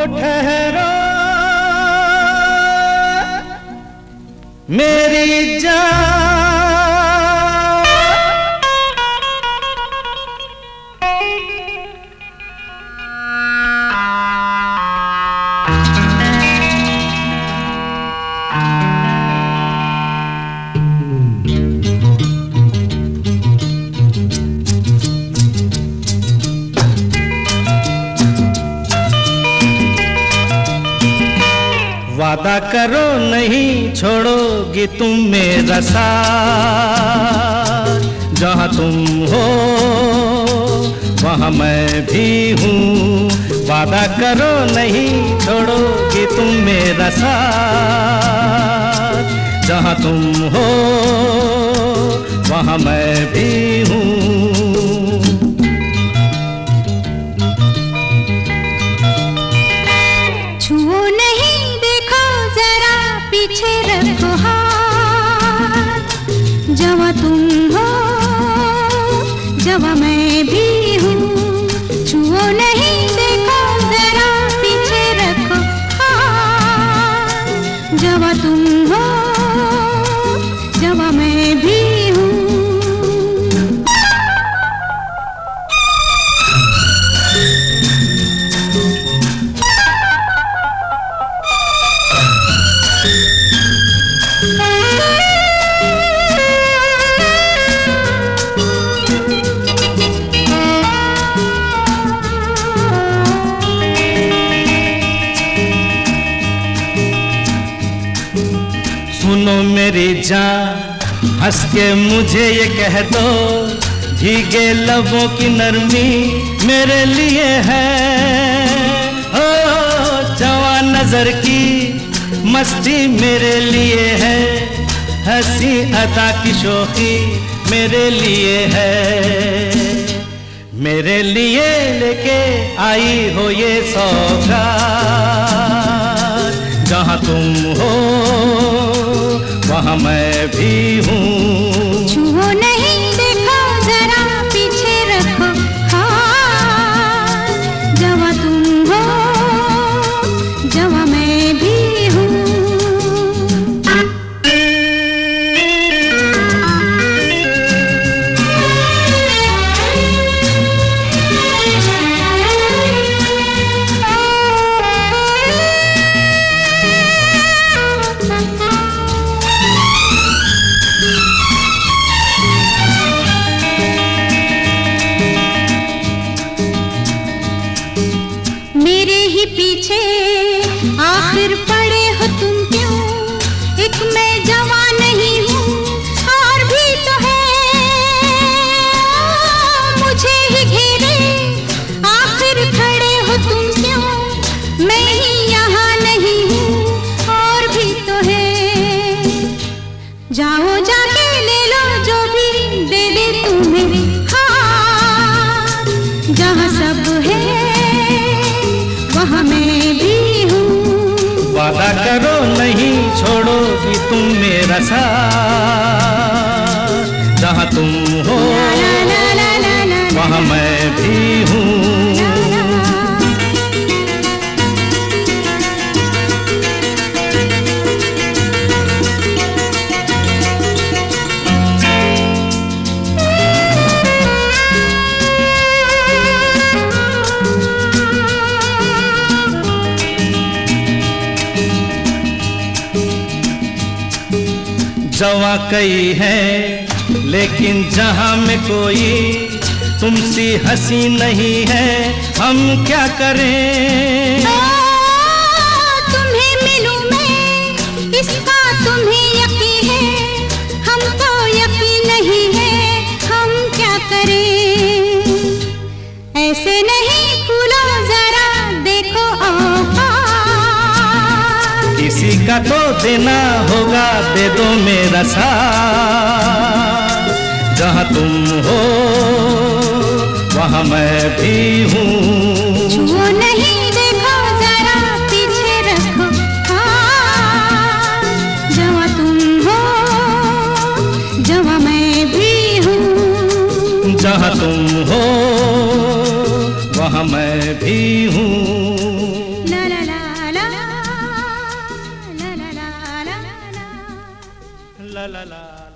ठहरो मेरी जान, वादा करो नहीं छोड़ोगी तुम मेरा साथ, जहाँ तुम हो वहाँ मैं भी हूँ। वादा करो नहीं छोड़ोगी तुम मेरा साथ, जहाँ तुम हो वहाँ मैं भी हूँ। पीछे रखो हाथ, जहाँ तुम हो जहाँ मैं भी हूँ। छुओ नहीं देखो जरा पीछे रखो हाथ, जहाँ तुम हो जहाँ मैं भी हूँ। सुनो मेरी जान, हंस के मुझे ये कह दो, भीगे लबों की नरमी मेरे लिए है। ओ जवान नजर की मस्ती मेरे लिए है, हंसी अदा की शोखी मेरे लिए है। मेरे लिए लेके आई हो ये सौगात, जहाँ तुम हो वहाँ मैं भी हूँ। छुओ नहीं देखो जरा पीछे रखो हाथ, जहाँ तुम हो जहाँ मैं भी हूँ। पीछे आखिर पड़े हो तुम क्यों? एक मैं जवान नहीं हूँ और भी तो है मुझे ही घेरे, आखिर खड़े हो तुम क्यों? मैं ही यहाँ नहीं हूँ और भी तो है। जाओ जाके ले लो जो भी दे दे तुम्हें हाथ, जहाँ सब है वहाँ मैं भी हूँ। वादा करो नहीं छोड़ोगी तुम मेरा साथ, जहाँ तुम हो वहाँ मैं भी हूँ। जवा कई है लेकिन जहां में कोई तुमसी हंसी नहीं है, हम क्या करें? तुम्हें मिलूं मैं इसका तुम्हें यकीन है, हमको यकीन नहीं है, हम क्या करें? ऐसे नहीं खुलो जरा देखो किसी का तो देना होगा, दे दो मेरा साथ, जहाँ तुम हो वहाँ मैं भी हूँ। छुओ नहीं देखो जरा पीछे रखो हाथ, जहाँ तुम हो जहाँ मैं भी हूँ। जहाँ तुम हो वहाँ मैं भी हूँ। ला ला ला